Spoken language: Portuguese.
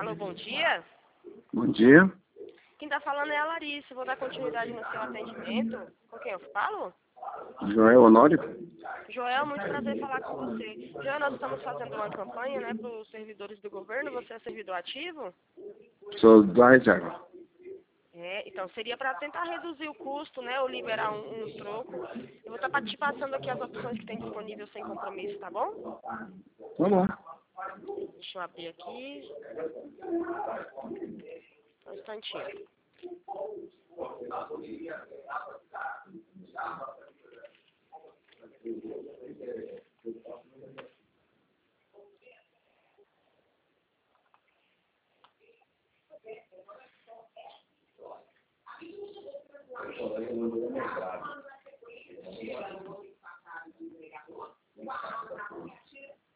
Alô, bom dia. Bom dia. Quem está falando é a Larissa. Vou dar continuidade no seu atendimento. Com quem eu falo? Joel Honório. Joel, muito prazer em falar com você. Joel, nós estamos fazendo uma campanha, né, para os servidores do governo. Você é servidor ativo? Sou da reserva. Então seria para tentar reduzir o custo, né, ou liberar um troco. Eu vou estar te passando aqui as opções que tem disponível sem compromisso, tá bom? Tá bom. Deixa eu abrir aqui. Um instantinho.